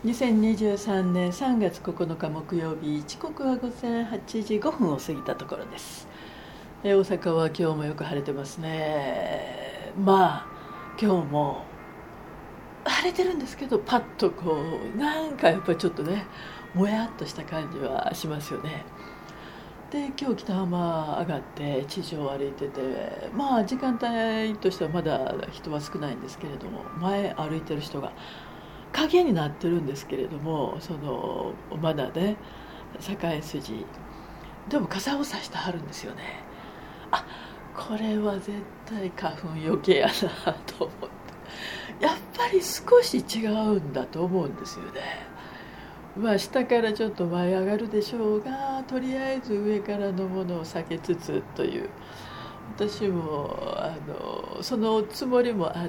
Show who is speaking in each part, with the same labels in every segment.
Speaker 1: 2023年3月9日木曜日、時刻は午前8時5分を過ぎたところです。大阪は今日もよく晴れてますね。まあ今日も晴れてるんですけど、パッとなんかやっぱりちょっとね、もやっとした感じはしますよね。で、今日北浜上がって地上を歩いてて、まあ時間帯としてはまだ人は少ないんですけれども、前歩いてる人が影になってるんですけれども、まだね、境筋でも傘を差してはるんですよね。あ、これは絶対花粉余計やなと思って、やっぱり少し違うんだと思うんですよね。まあ下からちょっと舞い上がるでしょうが、とりあえず上からのものを避けつつという、私もそのつもりもあって、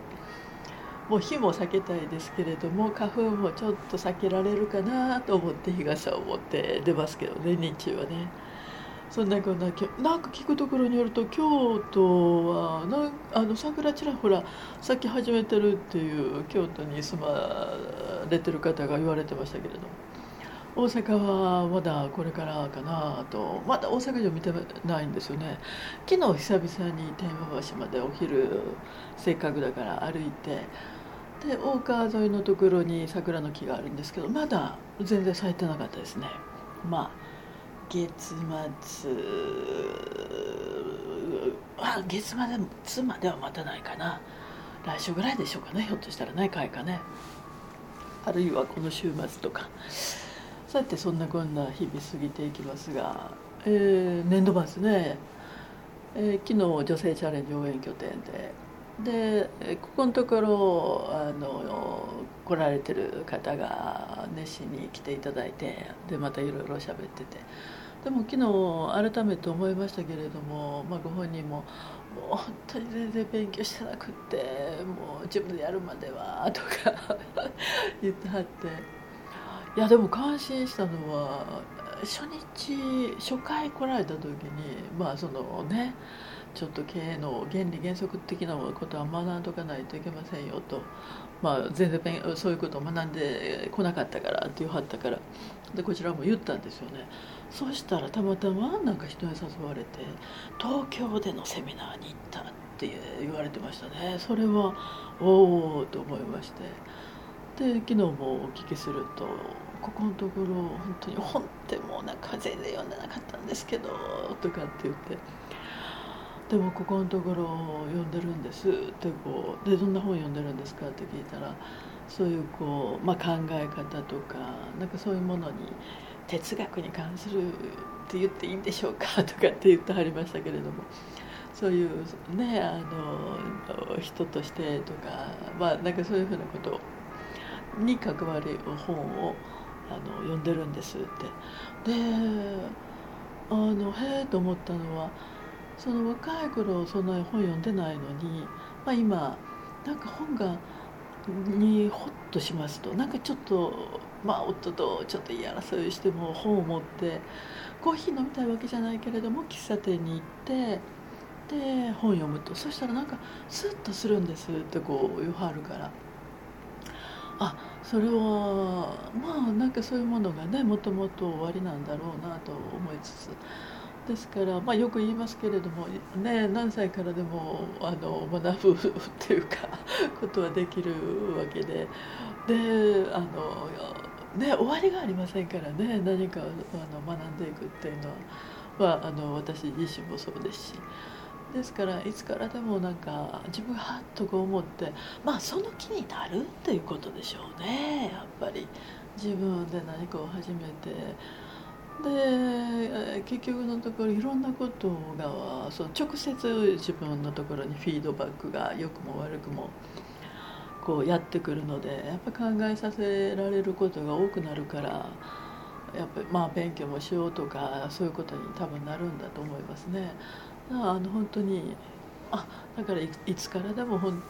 Speaker 1: もう火も避けたいですけれども、花粉もちょっと避けられるかなと思って日傘を持って出ますけどね、日中はね。そんなこんな、なんか聞くところによると、京都は桜ちらほら咲き始めてるっていう京都に住まれてる方が言われてましたけれども、大阪はまだこれからかなと。まだ大阪城見てないんですよね。昨日久々に天満橋までお昼、せっかくだから歩いて、で大川沿いのところに桜の木があるんですけど、まだ全然咲いてなかったですね。まあ月末、月末までは待たないかな。来週ぐらいでしょうかね、ひょっとしたらね、開花ね、あるいはこの週末とか。さて、そんなこんな日々過ぎていきますが、年度末ね、昨日女性チャレンジ応援拠点で、ここのところ来られてる方が熱心に来ていただいて、でまたいろいろ喋ってて、でも昨日改めて思いましたけれども、ご本人ももう本当に全然勉強してなくって、もう自分でやるまではとか言ってはって、いやでも感心したのは、初回来られた時に、そのね、ちょっと経営の原理原則的なことは学んどかないといけませんよと、全然そういうことを学んでこなかったからって言わはったから、でこちらも言ったんですよね。そうしたらたまたまなんか人に誘われて東京でのセミナーに行ったって言われてましたね。それはおおと思いまして、で昨日もお聞きすると、ここのところ本当に本ってもうなんか全然読んでなかったんですけどとかって言って、でもここのところ読んでるんですってでどんな本読んでるんですかって聞いたら、そういう考え方とか、なんかそういうものに、哲学に関するって言っていいんでしょうかとかって言ってはりましたけれども、そういうね、人としてとか、なんかそういうふうなことに関わる本を読んでるんですって。でへえと思ったのは、その若い頃そんな本読んでないのに、今なんか本にホッとしますと、なんかちょっと夫とちょっと言い争いしても本を持ってコーヒー飲みたいわけじゃないけれども喫茶店に行って、で本読むと、そしたらなんかスッとするんですって言わはるから、それはなんかそういうものがね、もともと終わりなんだろうなと思いつつ、ですから、よく言いますけれどもね、何歳からでも学ぶっていうかことはできるわけで、終わりがありませんからね、何か学んでいくっていうのは、私自身もそうですし、ですからいつからでもなんか自分がハッと思って、その気になるっていうことでしょうね、やっぱり。自分で何かを始めて、で結局のところいろんなことが直接自分のところにフィードバックが良くも悪くもやってくるので、やっぱ考えさせられることが多くなるから、やっぱり勉強もしようとか、そういうことに多分なるんだと思いますね。本当に、だからいつからでもなん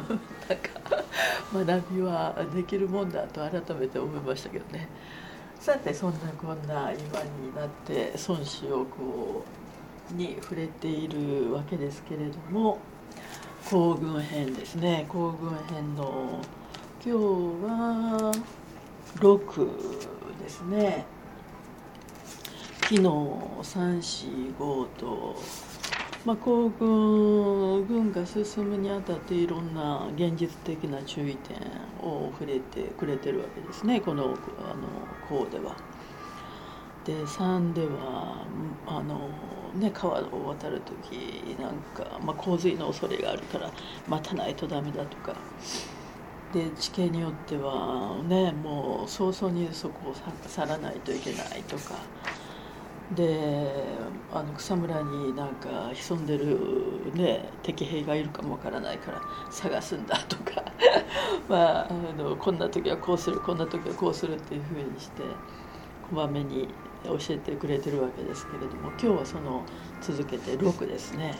Speaker 1: か学びはできるもんだと改めて思いましたけどね。さて、そんなこんな今になって孫子をに触れているわけですけれども、行軍編ですね。行軍編の今日は 6ですね。昨日345と、行軍が進むにあたっていろんな現実的な注意点を触れてくれてるわけですね、この項では。で3では川を渡る時なんか、洪水の恐れがあるから待たないとダメだとかで、地形によってはねもう早々にそこを去らないといけないとかで、草むらになんか潜んでる敵兵がいるかもわからないから探すんだとかこんな時はこうする、こんな時はこうするっていうふうにしてこまめに教えてくれてるわけですけれども、今日はその続けて6ですね。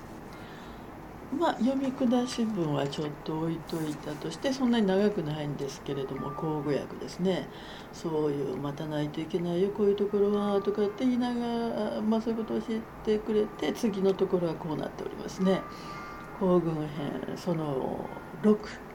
Speaker 1: 読み下し文はちょっと置いといたとして、そんなに長くないんですけれども、口語訳ですね。そういう待たないといけないよ、こういうところはとかって言いながら、そういうことを教えてくれて、次のところはこうなっておりますね。行軍編その6、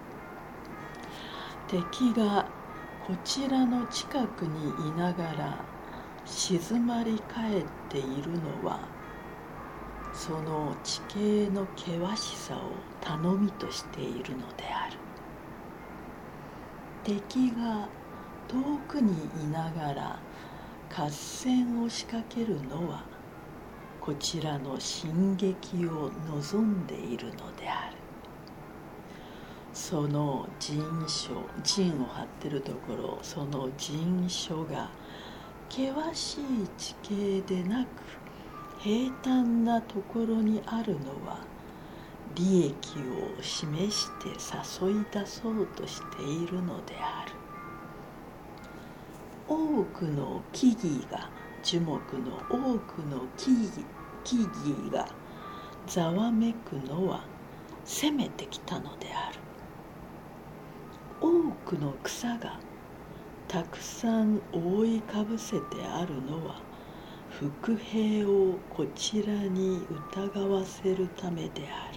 Speaker 1: 敵がこちらの近くにいながら静まり返っているのは、その地形の険しさを頼みとしているのである。敵が遠くにいながら合戦を仕掛けるのは、こちらの進撃を望んでいるのである。その陣を張ってるところ、その陣所が険しい地形でなく平坦なところにあるのは、利益を示して誘い出そうとしているのである。多くの木々が、樹木の多くの木々がざわめくのは攻めてきたのである。多くの草がたくさん覆いかぶせてあるのは、伏兵をこちらに疑わせるためである。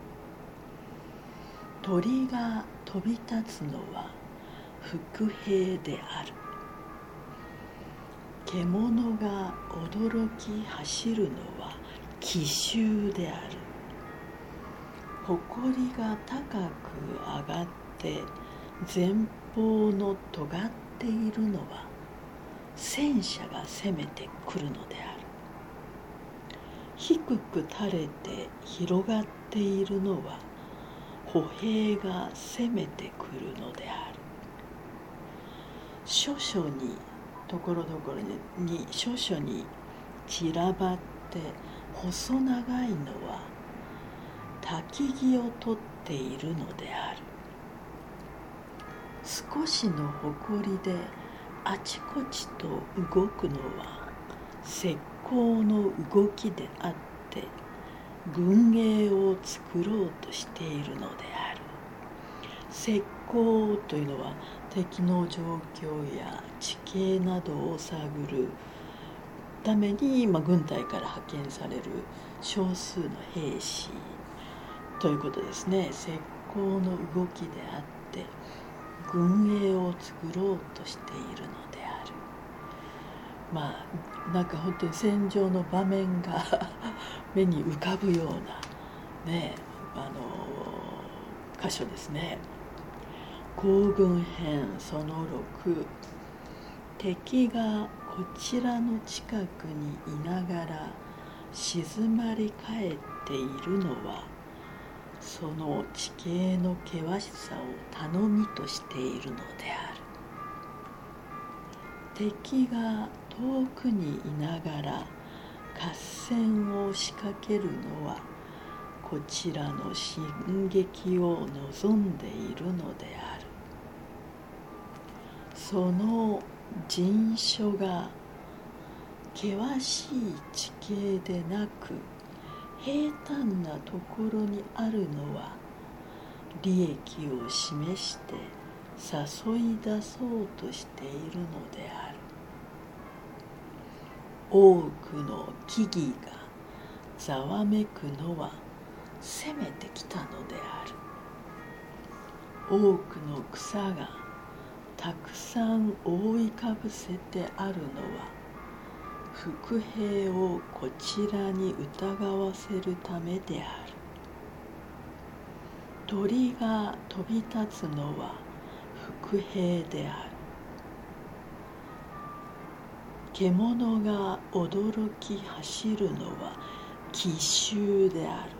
Speaker 1: 鳥が飛び立つのは伏兵である。獣が驚き走るのは奇襲である。誇りが高く上がって前方の尖っているのは、戦車が攻めてくるのである。低く垂れて広がっているのは、歩兵が攻めてくるのである。諸々にところどころに諸々に散らばって細長いのは、焚き木を取っているのである。少しの誇りであちこちと動くのは石膏の動きであって、軍営を作ろうとしているのである。石膏というのは敵の状況や地形などを探るために、軍隊から派遣される少数の兵士ということですね。石膏の動きであって軍営を作ろうとしているのである。なんか本当に戦場の場面が目に浮かぶような箇所ですね。行軍編その6、敵がこちらの近くにいながら静まり返っているのは、その地形の険しさを頼みとしているのである。敵が遠くにいながら合戦を仕掛けるのは、こちらの進撃を望んでいるのである。その陣所が険しい地形でなく平坦なところにあるのは、利益を示して誘い出そうとしているのである。多くの木々がざわめくのは攻めてきたのである。多くの草がたくさん覆いかぶせてあるのは伏兵をこちらに疑わせるためである。鳥が飛び立つのは伏兵である。獣が驚き走るのは奇襲である。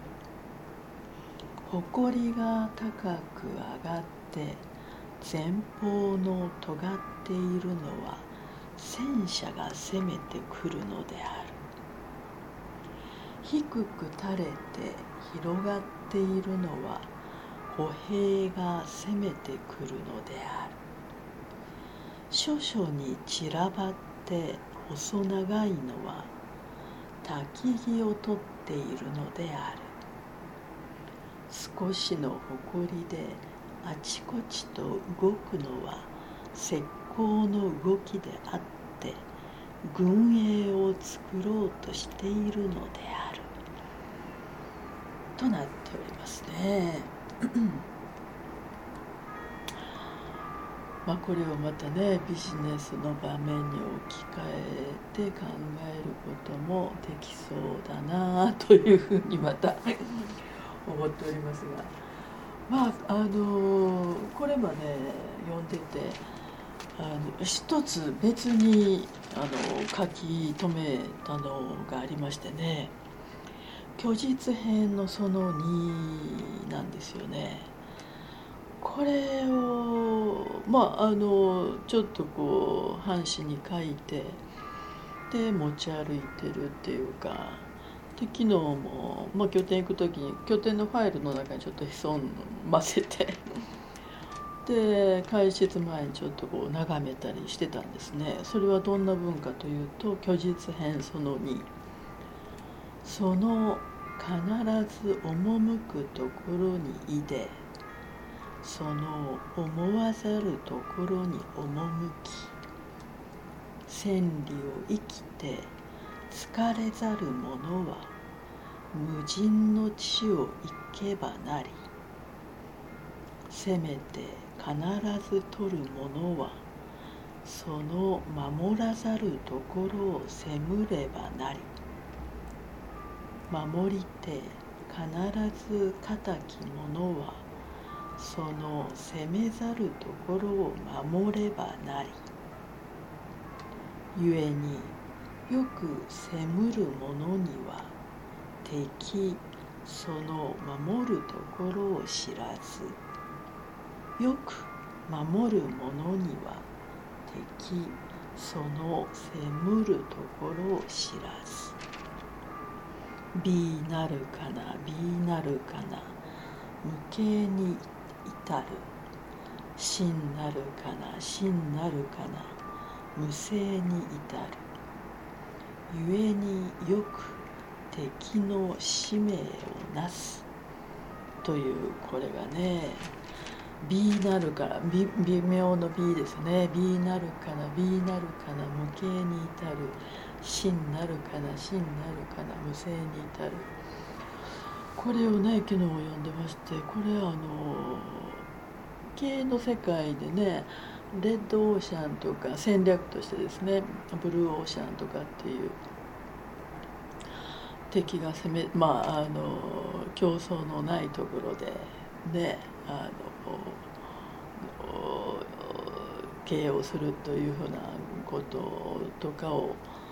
Speaker 1: 誇りが高く上がって前方の尖っているのは戦車が攻めてくるのである。低く垂れて広がっているのは歩兵が攻めてくるのである。諸々に散らばって細長いのは焚き木を取っているのである。少しの誇りであちこちと動くのは石膏の動きであって軍営を作ろうとしているのであるとなっておりますね。これをまたね、ビジネスの場面に置き換えて考えることもできそうだなというふうにまた思っておりますが、これまで読んでて一つ別に書き留めたのがありましてね、虚実編のその2なんですよね。これをちょっとこう半紙に書いてで持ち歩いてるっていうか、で昨日も、拠点行く時に拠点のファイルの中にちょっと潜ませてで開室前にちょっとこう眺めたりしてたんですね。それはどんな文かというと、虚実編その2、その必ず赴くところにいで、その思わざるところに赴き、千里を生きて疲れざる者は無尽の地を行けばなり、せめて必ず取る者はその守らざるところを責むればなり、守りて必ず固き者はその責めざるところを守ればなり、ゆえによく責むる者には敵その守るところを知らず、よく守る者には敵その責むるところを知らず、美なるかな美なるかな無形に至る、真なるかな真なるかな無性に至る、ゆえによく敵の使命をなすという、これがね、美なるから微妙の美ですね。美なるかな美なるかな無形に至る、真なるかな真なるかな無性に至る。これをね昨日読んでまして、これ経営の世界でね、レッドオーシャンとか戦略としてですね、ブルーオーシャンとかっていう敵が競争のないところでね、経営をするというふうなこととかを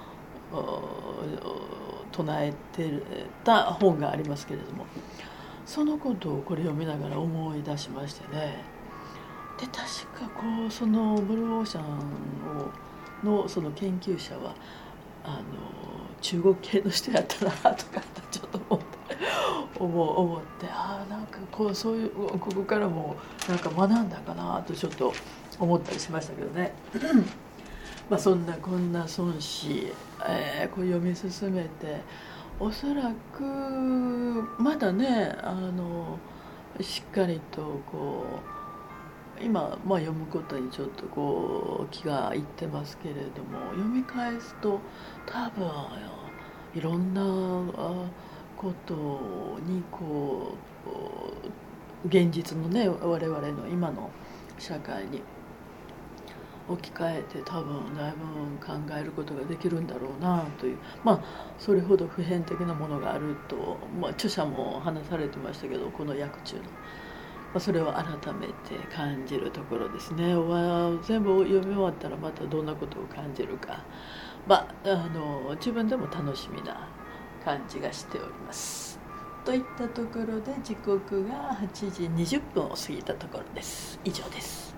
Speaker 1: 唱えてた本がありますけれども、そのことをこれ読みながら思い出しましてね。で確かそのブルーオーシャンのその研究者は中国系の人やったなとかちょっと思って、なんかそういうここからもなんか学んだかなとちょっと思ったりしましたけどね。そんなこんな孫子、こう読み進めて、おそらくまだねしっかりと今、読むことにちょっと気がいってますけれども、読み返すと多分いろんなことに現実のね我々の今の社会に置き換えて多分だいぶ考えることができるんだろうなという、それほど普遍的なものがあると、著者も話されてましたけど、この訳中の、それを改めて感じるところですね。全部読み終わったらまたどんなことを感じるか、自分でも楽しみな感じがしております。といったところで時刻が8時20分を過ぎたところです。以上です。